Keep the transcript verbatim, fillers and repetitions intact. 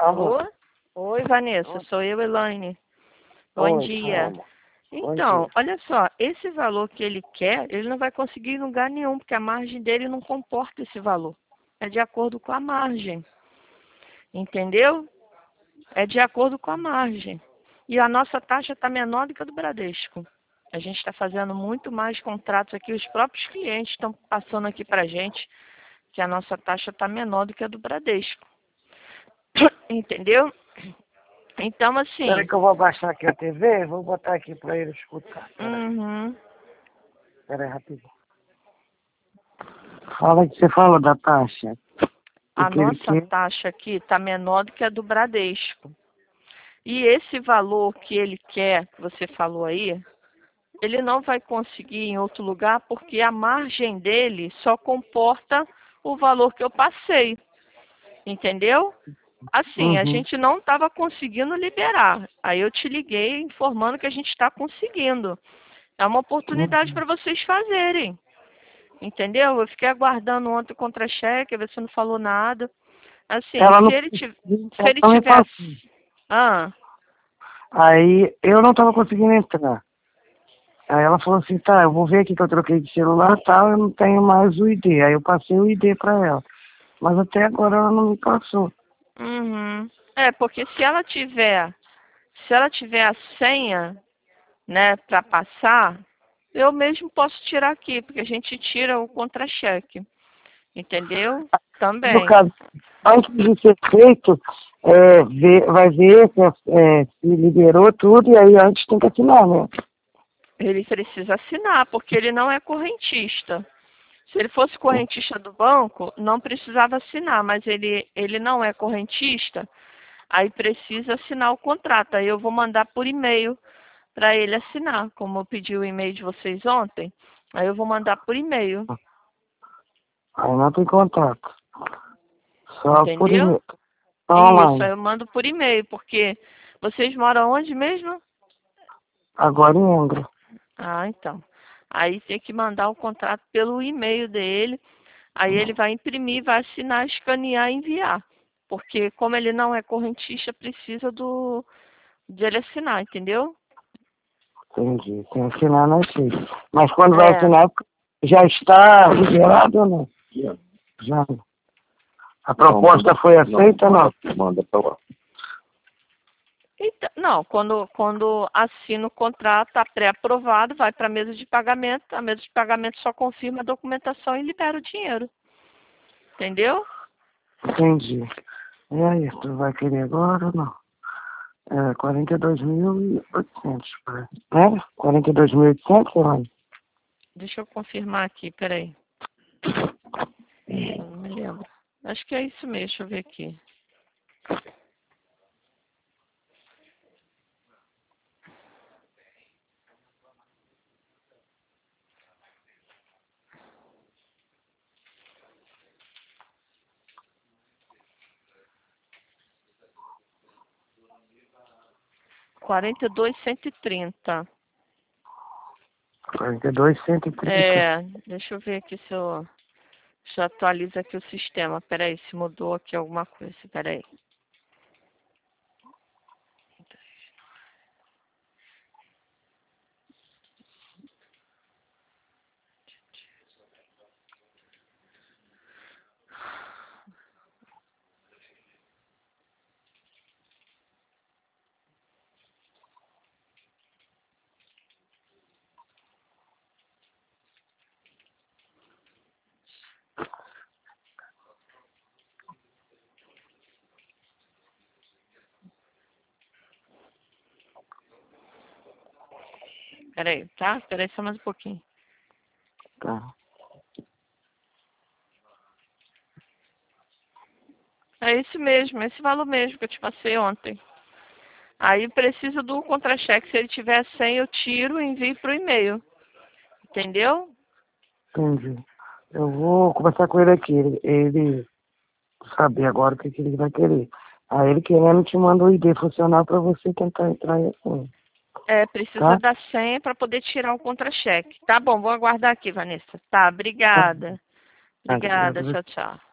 Alô? Oi, Oi, Vanessa, Oi, sou eu, Elaine. Bom Oi, dia. fala. Bom Então, dia. olha só, esse valor que ele quer, ele não vai conseguir em lugar nenhum, porque a margem dele não comporta esse valor. É de acordo com a margem, entendeu? É de acordo com a margem. E a nossa taxa está menor do que a do Bradesco. A gente está fazendo muito mais contratos aqui, os próprios clientes estão passando aqui para a gente que a nossa taxa está menor do que a do Bradesco. Entendeu? Então, Espera assim, que eu vou abaixar aqui a T V, vou botar aqui para ele escutar. Espera aí, uhum, espera aí rapidinho. Fala que você fala da taxa. O a que ele nossa quer. taxa aqui está menor do que a do Bradesco. E esse valor que ele quer, que você falou aí, ele não vai conseguir em outro lugar porque a margem dele só comporta o valor que eu passei. Entendeu? Assim, a Uhum. gente não estava conseguindo liberar. Aí eu te liguei informando que a gente está conseguindo. É uma oportunidade Uhum. para vocês fazerem. Entendeu? Eu fiquei aguardando ontem o contra-cheque, ver se não falou nada. Assim, Ela se não ele, tiv- conseguiu, se ela ele não me tivesse... passou. Ah, Aí eu não estava conseguindo entrar. Aí ela falou assim, tá, eu vou ver aqui que eu troquei de celular e tal, eu não tenho mais o I D. Aí eu passei o I D para ela. Mas até agora ela não me passou. uhum. É, porque se ela tiver, se ela tiver a senha, né, para passar, eu mesmo posso tirar aqui, porque a gente tira o contra-cheque. Entendeu? No Também. caso, antes de ser feito, é, ver- vai ver se, é, se liberou tudo e aí antes tem que assinar, né? Ele precisa assinar, porque ele não é correntista. Se ele fosse correntista do banco, não precisava assinar, mas ele, ele não é correntista, aí precisa assinar o contrato. Aí eu vou mandar por e-mail para ele assinar, como eu pedi o e-mail de vocês ontem, aí eu vou mandar por e-mail, Aí não tem contato. Só por entendeu? e-mail. Só Isso, aí online. eu mando por e-mail, porque vocês moram onde mesmo? Agora em Angra. Ah, então. Aí tem que mandar o contrato pelo e-mail dele. Aí ele vai imprimir, vai assinar, escanear e enviar. Porque como ele não é correntista, precisa do de ele assinar, entendeu? Entendi. Tem que assinar na X. Mas quando vai É. assinar, já está liberado ou não? Já. Já. A proposta foi aceita ou não? Manda para lá. Então, não, quando, quando assina o contrato, está pré-aprovado, vai para a mesa de pagamento, a mesa de pagamento só confirma a documentação e libera o dinheiro. Entendeu? Entendi. E aí, tu vai querer agora ou não? É, quarenta e dois mil e oitocentos, né? quarenta e dois mil e oitocentos, Elaine? Deixa eu confirmar aqui, peraí. Eu não me lembro. Acho que é isso mesmo, deixa eu ver aqui. quarenta e dois, cento e trinta. quarenta e dois, cento e trinta. É, deixa eu ver aqui se eu, se eu atualizo aqui o sistema. Peraí, se mudou aqui alguma coisa. Peraí. Peraí, tá? Peraí só mais um pouquinho. Tá. É esse mesmo, esse valor mesmo que eu te passei ontem. Aí precisa do contra-cheque. Se ele tiver cem, eu tiro e envio pro e-mail. Entendeu? Entendi. Eu vou conversar com ele aqui. Ele, ele saber agora o que, que ele vai querer. Aí ele querendo te manda o I D funcional para você tentar entrar aí assim. É, precisa Tá? da senha para poder tirar o contra-cheque. Tá bom, vou aguardar aqui, Vanessa. Tá, Tá. obrigada. Obrigado Obrigada, a você. tchau, tchau.